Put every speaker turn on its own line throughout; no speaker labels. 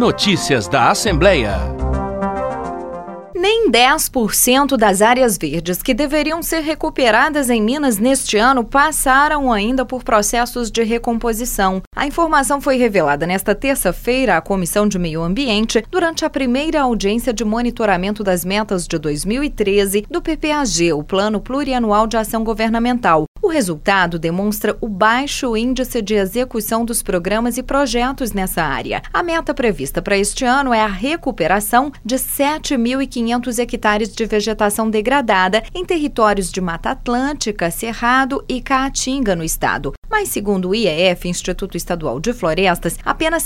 Notícias da Assembleia.
Nem 10% das áreas verdes que deveriam ser recuperadas em Minas neste ano passaram ainda por processos de recomposição. A informação foi revelada nesta terça-feira à Comissão de Meio Ambiente durante a primeira audiência de monitoramento das metas de 2013 do PPAG, o Plano Plurianual de Ação Governamental. O resultado demonstra o baixo índice de execução dos programas e projetos nessa área. A meta prevista para este ano é a recuperação de 7.500 hectares de vegetação degradada em territórios de Mata Atlântica, Cerrado e Caatinga, no estado. Mas, segundo o IEF, Instituto Estadual de Florestas, apenas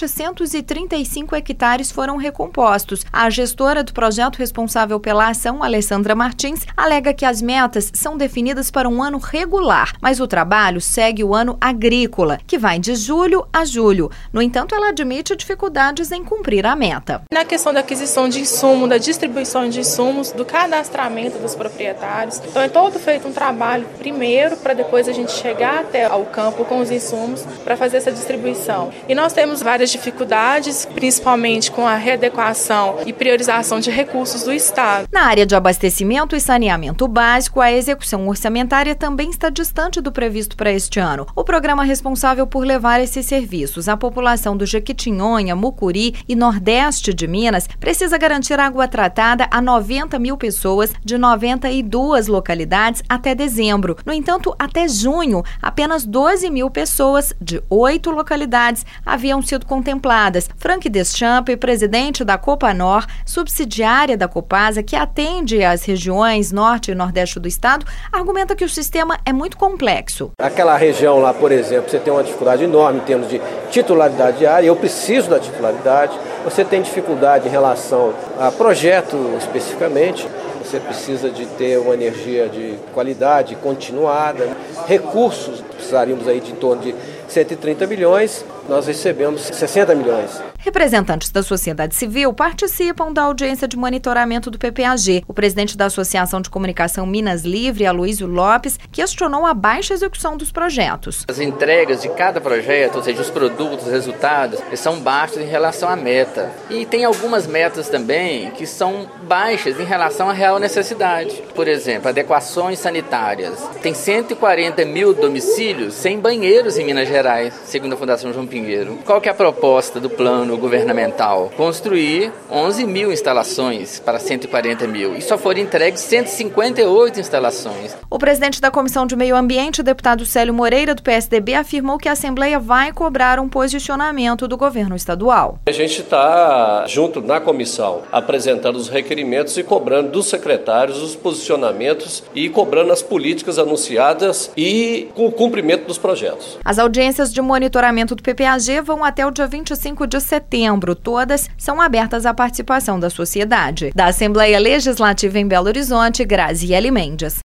735 hectares foram recompostos. A gestora do projeto responsável pela ação, Alessandra Martins, alega que as metas são definidas para um ano regular, mas o trabalho segue o ano agrícola, que vai de julho a julho. No entanto, ela admite dificuldades em cumprir a meta.
Na questão da aquisição de insumo, da distribuição de insumos, do cadastramento dos proprietários. Então é todo feito um trabalho primeiro para depois a gente chegar até ao campo com os insumos para fazer essa distribuição. E nós temos várias dificuldades, principalmente com a readequação e priorização de recursos do Estado.
Na área de abastecimento e saneamento básico, a execução orçamentária também está distante do previsto para este ano. O programa responsável por levar esses serviços à população do Jequitinhonha, Mucuri e Nordeste de Minas precisa garantir água tratada a 90 mil pessoas de 92 localidades até dezembro. No entanto, até junho, apenas 12 mil pessoas de 8 localidades haviam sido contempladas. Frank Deschamps, presidente da Copanor, subsidiária da Copasa, que atende as regiões norte e nordeste do estado, argumenta que o sistema é muito complexo.
Aquela região lá, por exemplo, você tem uma dificuldade enorme em termos de titularidade de área, eu preciso da titularidade, você tem dificuldade em relação a projeto especificamente, você precisa de ter uma energia de qualidade continuada, recursos, precisaríamos aí de em torno de 130 milhões, nós recebemos 60 milhões.
Representantes da sociedade civil participam da audiência de monitoramento do PPAG. O presidente da Associação de Comunicação Minas Livre, Aloísio Lopes, questionou a baixa execução dos projetos.
As entregas de cada projeto, ou seja, os produtos, os resultados, são baixos em relação à meta. E tem algumas metas também que são baixas em relação à real necessidade. Por exemplo, adequações sanitárias. Tem 140 mil domicílios sem banheiros em Minas Gerais, segundo a Fundação João Pinheiro. Qual que é a proposta do plano governamental? Construir 11 mil instalações para 140 mil. E só foram entregues 158 instalações.
O presidente da Comissão de Meio Ambiente, o deputado Célio Moreira, do PSDB, afirmou que a Assembleia vai cobrar um posicionamento do governo estadual.
A gente está junto na comissão, apresentando os requerimentos e cobrando dos secretários os posicionamentos e cobrando as políticas anunciadas e com o cumprimento dos projetos.
As audiências de monitoramento do PPAG vão até o dia 25 de setembro. Todas são abertas à participação da sociedade. Da Assembleia Legislativa em Belo Horizonte, Graziele Mendes.